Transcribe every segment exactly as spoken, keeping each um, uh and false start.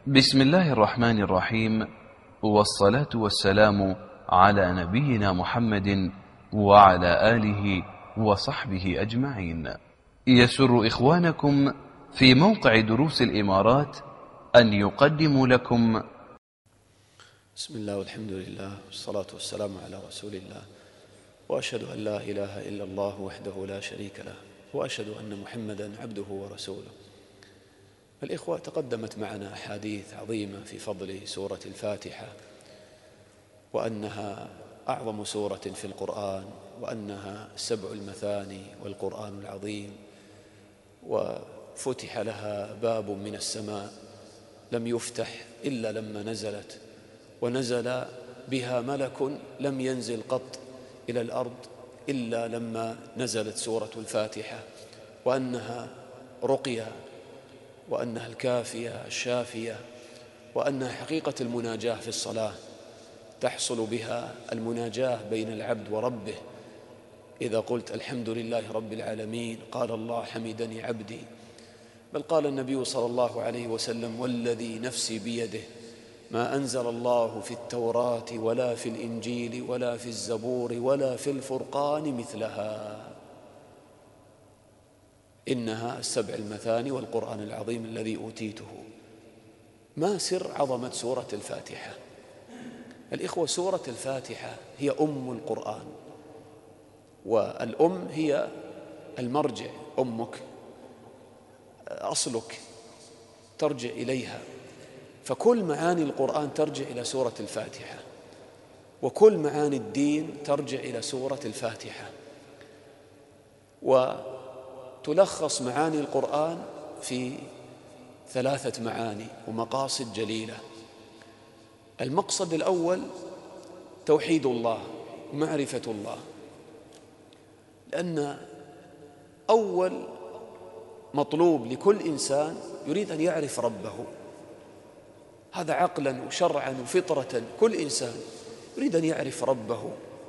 بسم الله الرحمن الرحيم، والصلاة والسلام على نبينا محمد وعلى آله وصحبه أجمعين. يسر إخوانكم في موقع دروس الإمارات أن يقدموا لكم بسم الله والحمد لله والصلاة والسلام على رسول الله، وأشهد أن لا إله إلا الله وحده لا شريك له، وأشهد أن محمدا عبده ورسوله. الإخوة، تقدمت معنا أحاديث عظيمة في فضل سورة الفاتحة، وأنها أعظم سورة في القرآن، وأنها سبع المثاني والقرآن العظيم، وفتح لها باب من السماء لم يفتح إلا لما نزلت، ونزل بها ملك لم ينزل قط إلى الأرض إلا لما نزلت سورة الفاتحة، وأنها رقية، وأنها الكافية الشافية، وأنها حقيقة المناجاة في الصلاة، تحصل بها المناجاة بين العبد وربه. إذا قلت الحمد لله رب العالمين قال الله حمدني عبدي، بل قال النبي صلى الله عليه وسلم والذي نفسي بيده ما أنزل الله في التوراة ولا في الإنجيل ولا في الزبور ولا في الفرقان مثلها، إنها السبع المثاني والقرآن العظيم الذي أوتيته. ما سر عظمة سورة الفاتحة؟ الإخوة، سورة الفاتحة هي أم القرآن، والأم هي المرجع، أمك أصلك ترجع إليها، فكل معاني القرآن ترجع إلى سورة الفاتحة، وكل معاني الدين ترجع إلى سورة الفاتحة. وتلخص معاني القرآن في ثلاثة معاني ومقاصد جليلة. المقصد الأول توحيد الله ومعرفة الله، لأن أول مطلوب لكل إنسان يريد أن يعرف ربه، هذا عقلا وشرعا وفطرة، كل إنسان يريد أن يعرف ربه.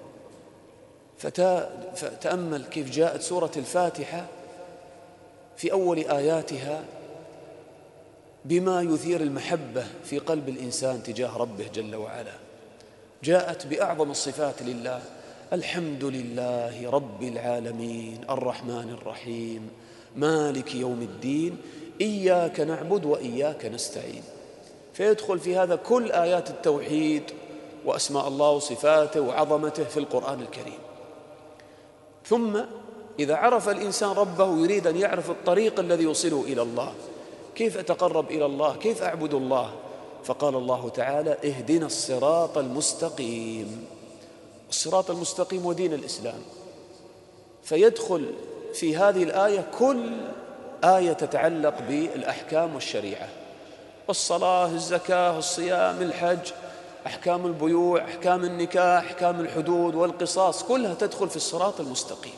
فتأمل كيف جاءت سورة الفاتحة في أول آياتها بما يثير المحبة في قلب الإنسان تجاه ربه جل وعلا. جاءت بأعظم الصفات لله: الحمد لله رب العالمين الرحمن الرحيم مالك يوم الدين إياك نعبد وإياك نستعين. فيدخل في هذا كل آيات التوحيد وأسماء الله وصفاته وعظمته في القرآن الكريم. ثم إذا عرف الإنسان ربه يريد أن يعرف الطريق الذي يوصله إلى الله، كيف أتقرب إلى الله، كيف أعبد الله. فقال الله تعالى: اهدنا الصراط المستقيم. الصراط المستقيم ودين الإسلام. فيدخل في هذه الآية كل آية تتعلق بالأحكام والشريعة، الصلاة، الزكاة، الصيام، الحج، أحكام البيوع، أحكام النكاح، أحكام الحدود والقصاص، كلها تدخل في الصراط المستقيم.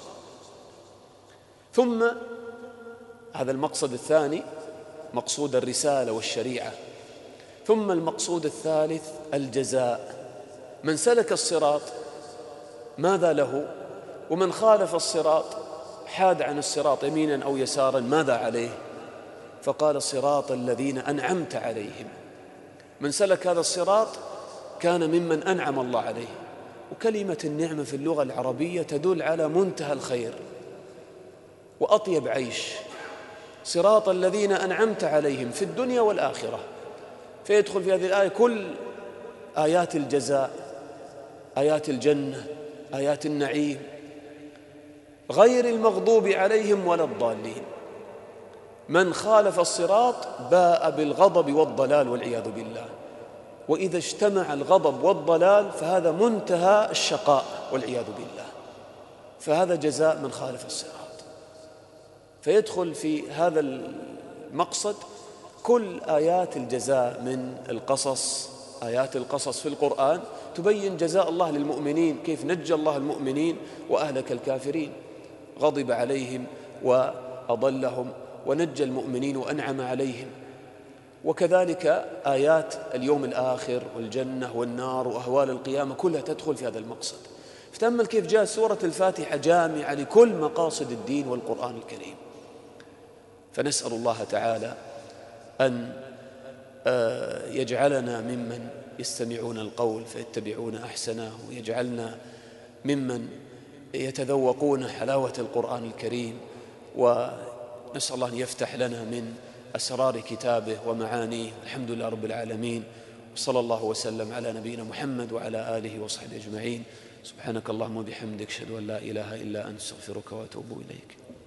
ثم هذا المقصد الثاني، مقصود الرسالة والشريعة. ثم المقصود الثالث الجزاء. من سلك الصراط ماذا له؟ ومن خالف الصراط حاد عن الصراط يمينا أو يسارا ماذا عليه؟ فقال: صراط الذين أنعمت عليهم. من سلك هذا الصراط كان ممن أنعم الله عليه. وكلمة النعمة في اللغة العربية تدل على منتهى الخير وأطيب عيش. صراط الذين أنعمت عليهم في الدنيا والآخرة. فيدخل في هذه الآية كل آيات الجزاء، آيات الجنة، آيات النعيم، غير المغضوب عليهم ولا الضالين. من خالف الصراط باء بالغضب والضلال والعياذ بالله. وإذا اجتمع الغضب والضلال فهذا منتهى الشقاء والعياذ بالله. فهذا جزاء من خالف الصراط. فيدخل في هذا المقصد كل آيات الجزاء من القصص. آيات القصص في القرآن تبين جزاء الله للمؤمنين، كيف نجى الله المؤمنين وأهلك الكافرين، غضب عليهم وأضلهم، ونجى المؤمنين وأنعم عليهم. وكذلك آيات اليوم الآخر والجنة والنار وأهوال القيامة كلها تدخل في هذا المقصد. فتأمل كيف جاء سورة الفاتحة جامعة لكل مقاصد الدين والقرآن الكريم. فنسأل الله تعالى أن يجعلنا ممن يستمعون القول فيتبعون أحسنه، ويجعلنا ممن يتذوقون حلاوة القرآن الكريم، ونسأل الله أن يفتح لنا من أسرار كتابه ومعانيه. الحمد لله رب العالمين، وصلى الله وسلم على نبينا محمد وعلى آله وصحبه أجمعين. سبحانك اللهم وبحمدك، أشهد أن لا إله إلا أنت، أستغفرك وأتوب إليك.